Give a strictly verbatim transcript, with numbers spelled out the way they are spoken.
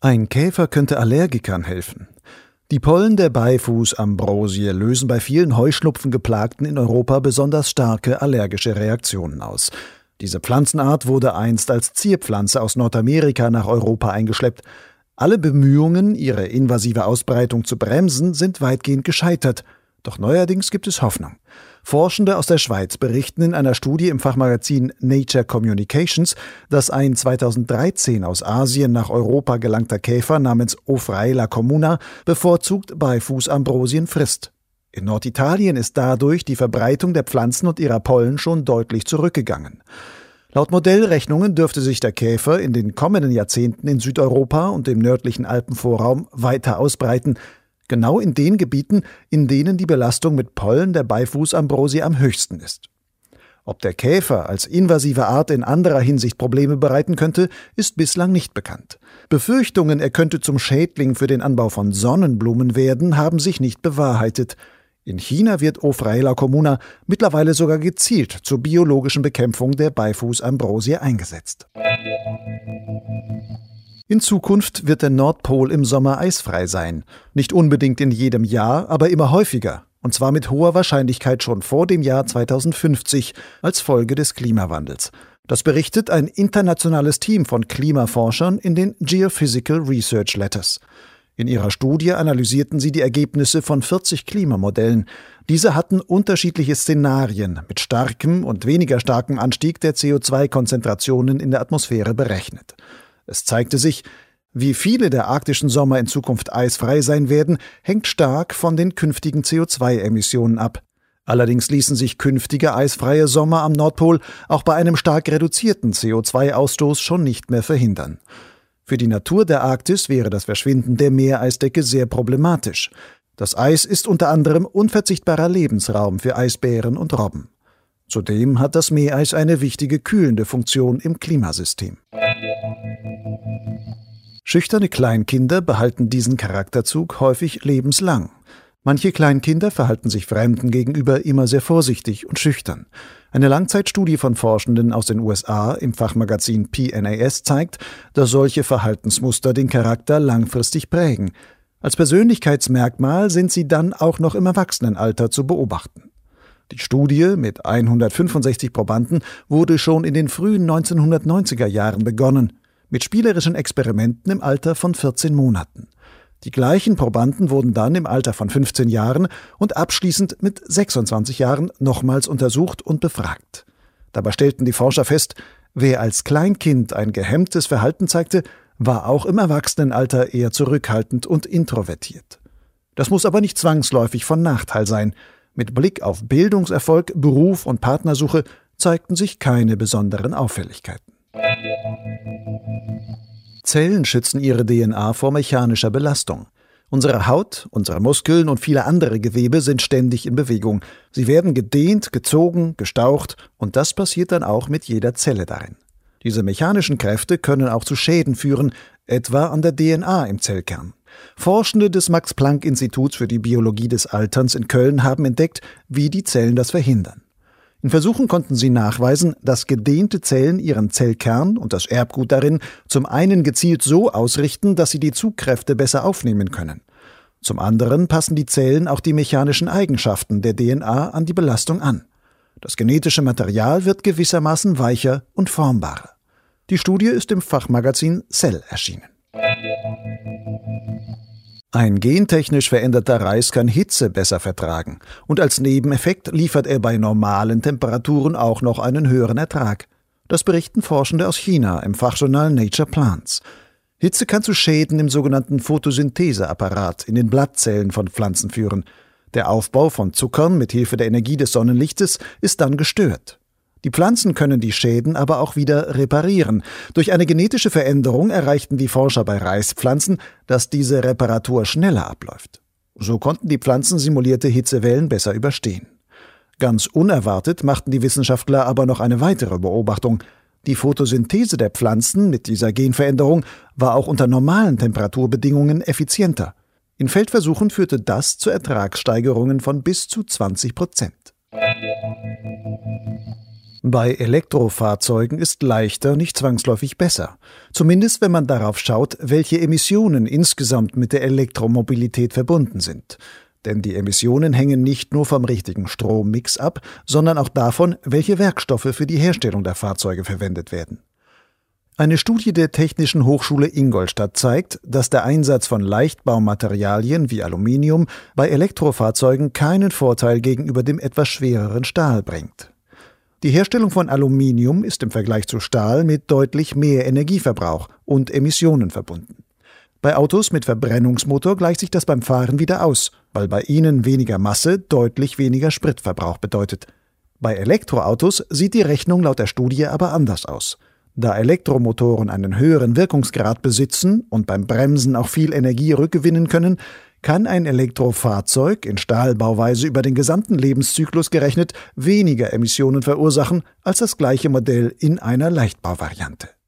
Ein Käfer könnte Allergikern helfen. Die Pollen der Beifußambrosie lösen bei vielen Heuschnupfengeplagten in Europa besonders starke allergische Reaktionen aus. Diese Pflanzenart wurde einst als Zierpflanze aus Nordamerika nach Europa eingeschleppt. Alle Bemühungen, ihre invasive Ausbreitung zu bremsen, sind weitgehend gescheitert. Doch neuerdings gibt es Hoffnung. Forschende aus der Schweiz berichten in einer Studie im Fachmagazin Nature Communications, dass ein zweitausenddreizehn aus Asien nach Europa gelangter Käfer namens Ophrayla communa bevorzugt Beifußambrosien frisst. In Norditalien ist dadurch die Verbreitung der Pflanzen und ihrer Pollen schon deutlich zurückgegangen. Laut Modellrechnungen dürfte sich der Käfer in den kommenden Jahrzehnten in Südeuropa und dem nördlichen Alpenvorraum weiter ausbreiten, genau in den Gebieten, in denen die Belastung mit Pollen der Beifußambrosie am höchsten ist. Ob der Käfer als invasive Art in anderer Hinsicht Probleme bereiten könnte, ist bislang nicht bekannt. Befürchtungen, er könnte zum Schädling für den Anbau von Sonnenblumen werden, haben sich nicht bewahrheitet. In China wird Ophrayla communa mittlerweile sogar gezielt zur biologischen Bekämpfung der Beifußambrosie eingesetzt. In Zukunft wird der Nordpol im Sommer eisfrei sein. Nicht unbedingt in jedem Jahr, aber immer häufiger. Und zwar mit hoher Wahrscheinlichkeit schon vor dem Jahr zweitausendfünfzig als Folge des Klimawandels. Das berichtet ein internationales Team von Klimaforschern in den Geophysical Research Letters. In ihrer Studie analysierten sie die Ergebnisse von vierzig Klimamodellen. Diese hatten unterschiedliche Szenarien mit starkem und weniger starkem Anstieg der C O zwei Konzentrationen in der Atmosphäre berechnet. Es zeigte sich, wie viele der arktischen Sommer in Zukunft eisfrei sein werden, hängt stark von den künftigen C O zwei Emissionen ab. Allerdings ließen sich künftige eisfreie Sommer am Nordpol auch bei einem stark reduzierten C O zwei Ausstoß schon nicht mehr verhindern. Für die Natur der Arktis wäre das Verschwinden der Meereisdecke sehr problematisch. Das Eis ist unter anderem unverzichtbarer Lebensraum für Eisbären und Robben. Zudem hat das Meereis eine wichtige kühlende Funktion im Klimasystem. Schüchterne Kleinkinder behalten diesen Charakterzug häufig lebenslang. Manche Kleinkinder verhalten sich Fremden gegenüber immer sehr vorsichtig und schüchtern. Eine Langzeitstudie von Forschenden aus den U S A im Fachmagazin P N A S zeigt, dass solche Verhaltensmuster den Charakter langfristig prägen. Als Persönlichkeitsmerkmal sind sie dann auch noch im Erwachsenenalter zu beobachten. Die Studie mit hundertfünfundsechzig Probanden wurde schon in den frühen neunzehnhundertneunziger Jahren begonnen, mit spielerischen Experimenten im Alter von vierzehn Monaten. Die gleichen Probanden wurden dann im Alter von fünfzehn Jahren und abschließend mit sechsundzwanzig Jahren nochmals untersucht und befragt. Dabei stellten die Forscher fest, wer als Kleinkind ein gehemmtes Verhalten zeigte, war auch im Erwachsenenalter eher zurückhaltend und introvertiert. Das muss aber nicht zwangsläufig von Nachteil sein. Mit Blick auf Bildungserfolg, Beruf und Partnersuche zeigten sich keine besonderen Auffälligkeiten. Zellen schützen ihre D N A vor mechanischer Belastung. Unsere Haut, unsere Muskeln und viele andere Gewebe sind ständig in Bewegung. Sie werden gedehnt, gezogen, gestaucht und das passiert dann auch mit jeder Zelle darin. Diese mechanischen Kräfte können auch zu Schäden führen, etwa an der D N A im Zellkern. Forschende des Max-Planck-Instituts für die Biologie des Alterns in Köln haben entdeckt, wie die Zellen das verhindern. In Versuchen konnten sie nachweisen, dass gedehnte Zellen ihren Zellkern und das Erbgut darin zum einen gezielt so ausrichten, dass sie die Zugkräfte besser aufnehmen können. Zum anderen passen die Zellen auch die mechanischen Eigenschaften der D N A an die Belastung an. Das genetische Material wird gewissermaßen weicher und formbarer. Die Studie ist im Fachmagazin Cell erschienen. Ein gentechnisch veränderter Reis kann Hitze besser vertragen und als Nebeneffekt liefert er bei normalen Temperaturen auch noch einen höheren Ertrag. Das berichten Forschende aus China im Fachjournal Nature Plants. Hitze kann zu Schäden im sogenannten Photosyntheseapparat in den Blattzellen von Pflanzen führen. Der Aufbau von Zuckern mit Hilfe der Energie des Sonnenlichtes ist dann gestört. Die Pflanzen können die Schäden aber auch wieder reparieren. Durch eine genetische Veränderung erreichten die Forscher bei Reispflanzen, dass diese Reparatur schneller abläuft. So konnten die Pflanzen simulierte Hitzewellen besser überstehen. Ganz unerwartet machten die Wissenschaftler aber noch eine weitere Beobachtung. Die Photosynthese der Pflanzen mit dieser Genveränderung war auch unter normalen Temperaturbedingungen effizienter. In Feldversuchen führte das zu Ertragssteigerungen von bis zu zwanzig Prozent. Bei Elektrofahrzeugen ist leichter nicht zwangsläufig besser. Zumindest wenn man darauf schaut, welche Emissionen insgesamt mit der Elektromobilität verbunden sind. Denn die Emissionen hängen nicht nur vom richtigen Strommix ab, sondern auch davon, welche Werkstoffe für die Herstellung der Fahrzeuge verwendet werden. Eine Studie der Technischen Hochschule Ingolstadt zeigt, dass der Einsatz von Leichtbaumaterialien wie Aluminium bei Elektrofahrzeugen keinen Vorteil gegenüber dem etwas schwereren Stahl bringt. Die Herstellung von Aluminium ist im Vergleich zu Stahl mit deutlich mehr Energieverbrauch und Emissionen verbunden. Bei Autos mit Verbrennungsmotor gleicht sich das beim Fahren wieder aus, weil bei ihnen weniger Masse deutlich weniger Spritverbrauch bedeutet. Bei Elektroautos sieht die Rechnung laut der Studie aber anders aus. Da Elektromotoren einen höheren Wirkungsgrad besitzen und beim Bremsen auch viel Energie rückgewinnen können, kann ein Elektrofahrzeug in Stahlbauweise über den gesamten Lebenszyklus gerechnet weniger Emissionen verursachen als das gleiche Modell in einer Leichtbauvariante.